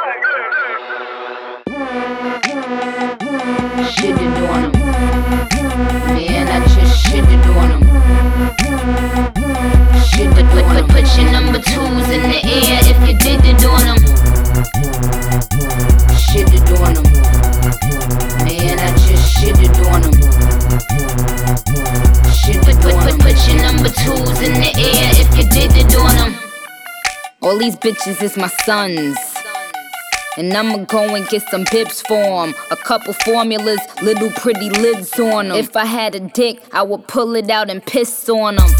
Shitted on him. Man, I just shitted on him. Shitted on him. Put your number twos in the air if you did it on him. Shitted on him. Man, I just shitted on him. Shitted on him. Put your number twos in the air if you did it on him. All these bitches is my sons, and I'ma go and get some bibs for 'em. A couple formulas, little pretty lids on 'em. If I had a dick, I would pull it out and piss on 'em.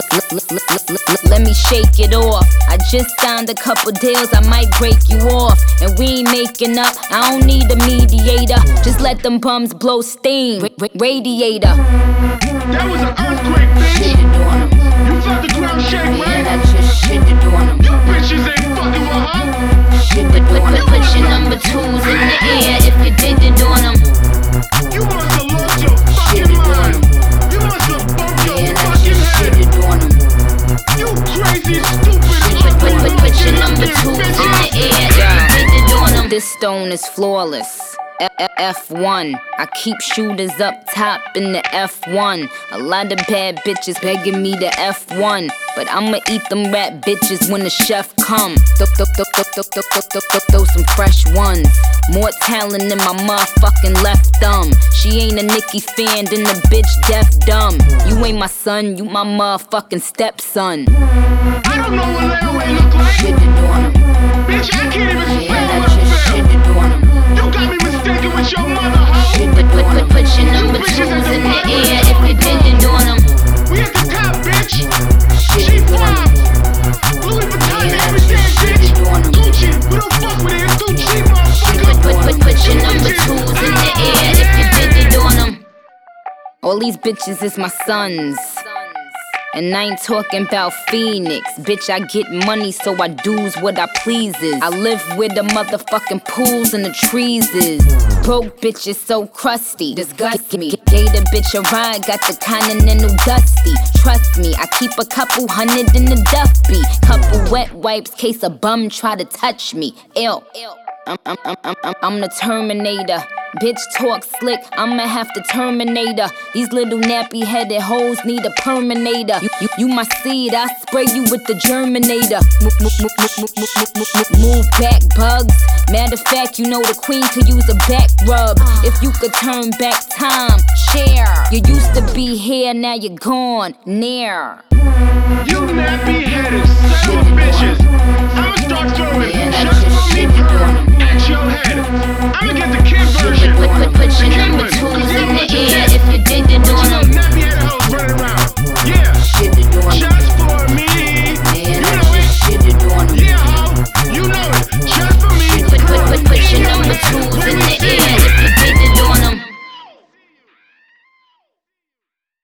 Let me shake it off. I just signed a couple deals, I might break you off. And we ain't making up, I don't need a mediator. Just let them bums blow steam, radiator. That was an earthquake, bitch. Shitted on 'em. You felt the ground shake, right? Man, I just shitted on 'em. You bitches ain't fucking with her. Shitted on 'em. Put your number twos in the air if you did it on 'em. You must have lost your fucking mind. You must have bumped your Man, I fucking just head. shitted on 'em. You crazy, stupid, Put your number twos in the air if you did it on 'em. This stone is flawless. F1. I keep shooters up top in the F1. A lot of bad bitches begging me to F1, but I'ma eat them rat bitches when the chef come. Throw some fresh ones. More talent than my motherfucking left thumb. She ain't a Nicki fan, then the bitch deaf dumb. You ain't my son, you my motherfucking stepson. I don't know what layaway look like. Shitted on him. Bitch, I can't even Man, spell I what I just feel. shitted on him. You got me mistaken with your mother, hoe. Put your number twos in the air if you did it on 'em. We at the top, bitch. Shit She on 'em. fly. Louis Vuitton and Man, I everything, just bitch. shitted on 'em. Gucci, we don't fuck with it. It's too cheap, motherfucker. Put your number twos in the air if you did it on 'em. All these bitches is my sons, and I ain't talking about Phoenix. Bitch, I get money, so I do's what I pleases. I live where the motherfucking pools and the trees is. Broke bitches so crusty, disgust me. Gave the bitch a ride, got the Continental Dusty. Trust me, I keep a couple hundred in the Duffy. Couple wet wipes, case a bum try to touch me. Ew. I'm the Terminator. Bitch talk slick, I'ma have to terminate her. These little nappy headed hoes need a Perminator. You my seed, I spray you with the Germinator. Move back, bugs. Matter of fact, you know the queen could use a back rub. If you could turn back time, share. You used to be here, now you're gone, near. You nappy headed son of a bitch.